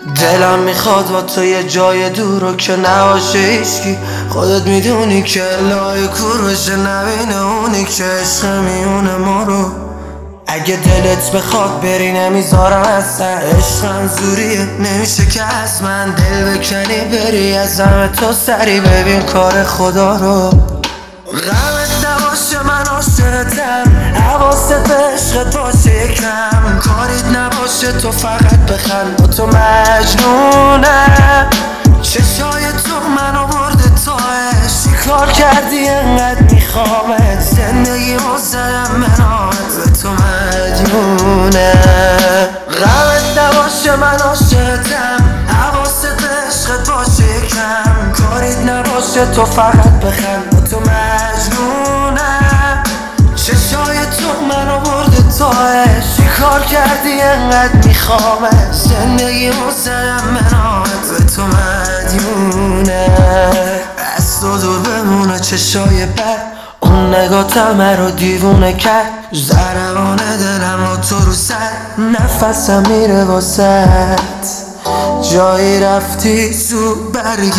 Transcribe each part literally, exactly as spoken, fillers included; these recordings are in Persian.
دلم میخواد با تو یه جای دور رو که نباشه هیچکی. خودت میدونی که لای کور بشه نبینه اونی که عشق میونه ما رو. اگه دلت بخواد بری نمیذارم اصلا، عشق منظوریه نمیشه که از من دل بکنی بری از همه تو سری ببین کار خدا رو. غمت نباشه من عاشقتم، حواست به عشقت باشه یکم، کاریت نباشه تو فقط بخند با تو مجنونم. چشای تو منو برده تاش، چیکار کردی انقدر میخوامت، زندگی مزدم منات به تو مدیونم. غمت نباشه من عاشقتم، حواست به عشقت باشه یکم، کاریت نباشه تو فقط بخند با تو مجنونم. چشای تو منو برده تاش، چیکار کردی انقدر میخوامت، زندگی مزدم منات به تو مدیونم. از تو دور بمونه چشای بد، اون نگاتم رو دیوونه کرد، ضربان دلم رو تو رو سر، نفسم میره واسد، جایی رفتی زود برگرد.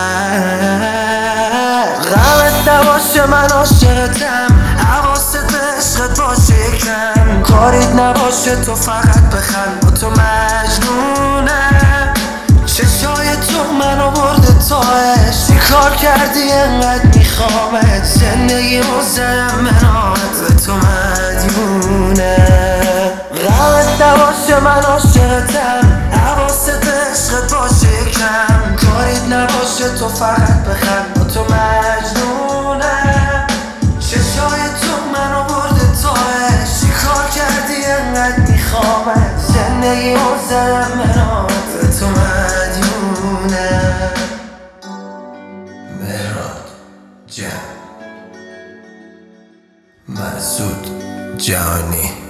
غمت نباشه من عاشقتم، حواست به عشقت باشه یکم، کاریت نباشه تو فقط بخند با تو مجنونم. چشای تو منو برده تاش، چیکار کردی انقدر میخوامت، زندگی مزدم منات به تو مدیونم. غمت نباشه من عاشقتم، حواست به عشقت باشه یکم، کاریت نباشه تو فقط بخند با تو مجنونم. چشای تو منو برده تاش، چیکار کردی انقدر میخوامت، زندگی مزدم منات به تو مدیونم. مهراد جان مسعود جهانی.